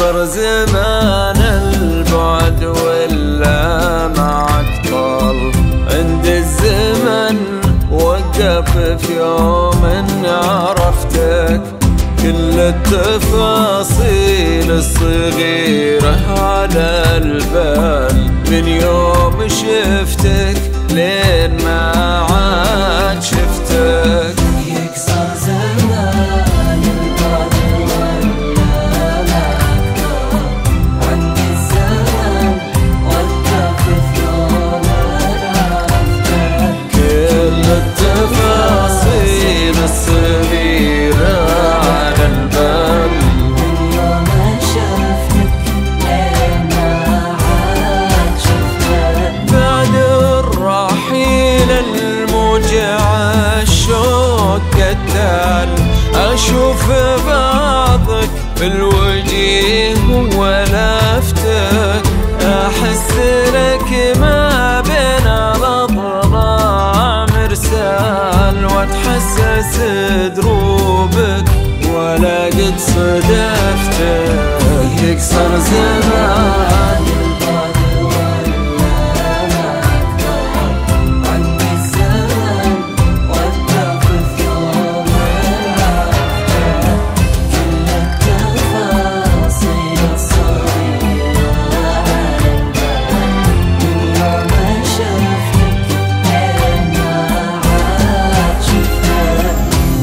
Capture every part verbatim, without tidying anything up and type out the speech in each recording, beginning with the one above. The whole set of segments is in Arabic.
يكسر زمان البعد ولا معك طال. عند الزمن وقف في يوم إن عرفتك، كل التفاصيل الصغيرة على البال. من يوم شفتك لين ما عاد شفتك. يكسر زمان البعد ولا معك طال. عند الزمن وقف في يوم عرفتك، كل التفاصيل الصغيرة على البال. من يوم شفتك لين ما عاد شفتك. بعد الرحيل الموجع الشوق قتال، أشوف بعضك في الوجه ولفتك. أحس لك ما بين الأضلاع مرسال، وأتحسس دروبك ولا قد صدفتك. يكسر زمان البعد ولا معك طال. عند الزمن وقف في يوم عرفتك، كل التفاصيل الصغيرة على البال. من يوم شفتك لين ما عاد شفتك.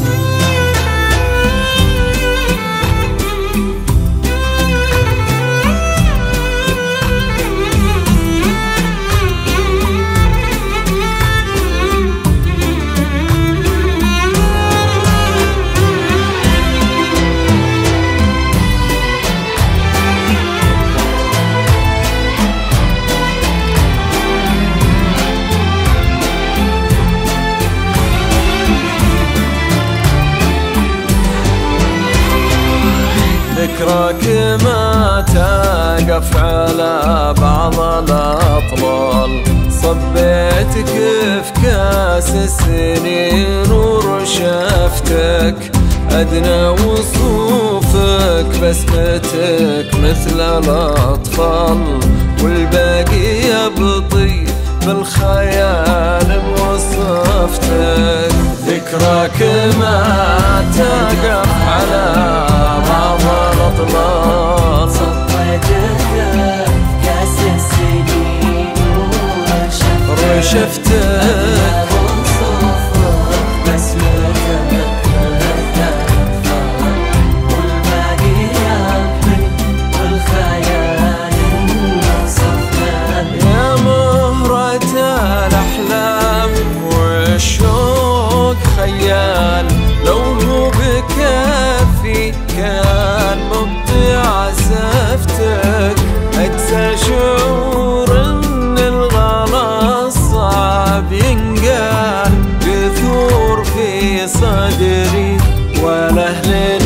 ذكراك ما تقف على بعض الأطلال. صبيتك في كاس السنين ورشفتك، أدنى وصوفك بسمتك مثل الأطفال. والباقي يبطي بالخيال بوصفتك. ذكراك ما تقف على بعض الأطلال. صبيتك كاس السنين ورشفتك، رشفتك وصوفك بسمتك مثل الأطفال. والباقي يبطي بالخيال بوصفتك. يا مهرة الأحلام والشوق خيال، لو هو بكفي كان مبدع سفتك. أقسى شعور إن الغلا صعب ينقال، بثور في صدري ولا أهل